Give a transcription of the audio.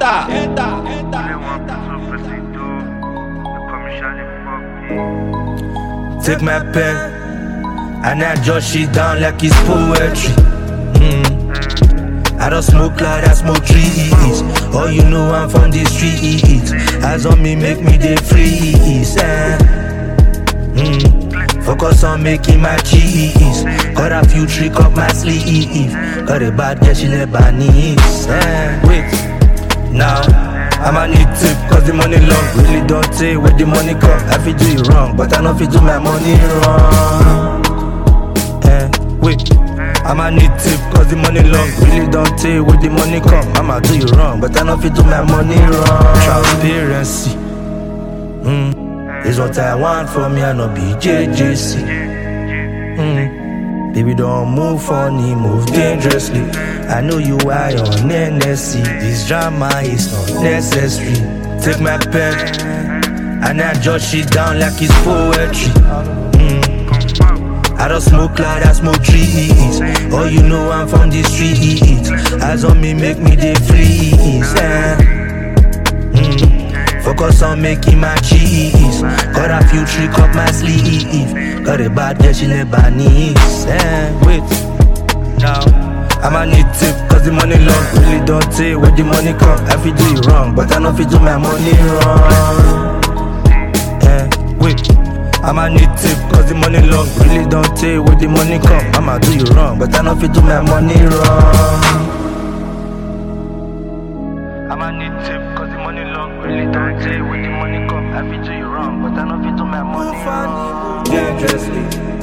Take my pen and I jot shit down like it's poetry. I don't smoke like I smoke trees. Oh, you know I'm from the streets. Eyes on me make me dey freeze. Focus on making my cheese. Got a few trick up my sleeve. Got a bad girl, she never needs. Wait, now I'ma need tip, cause the money long. Really don't take where the money come. I feel do it wrong, but I know if you do my money wrong. Wait, I'ma need tip, cause the money long. Really don't take where the money come. I'ma do you wrong, but I know if you do my money wrong. Transparency, is what I want from me, I no be JJC. Baby, don't move funny, move dangerously. I know you high on NSC. This drama is not necessary. Take my pen and I jot shit down like it's poetry. I don't smoke like I smoke trees. Oh, you know I'm from the streets. Eyes on me make me dey freeze. Focus on making my cheese. Got a few trick up my sleeve. Got a bad girl, she never needs. Wait, now I'ma need tip, cause the money long. Really don't take where the money come. I feel do it wrong, but I know if you do my money wrong. Wait, I'ma need tip, cause the money long. Really don't take where the money come. I'ma do you wrong, but I know if you do my money wrong. I'ma need tip, cause the money long. Really don't take where the money come. I feel do you wrong, but I know if you do my money wrong. Dangerously.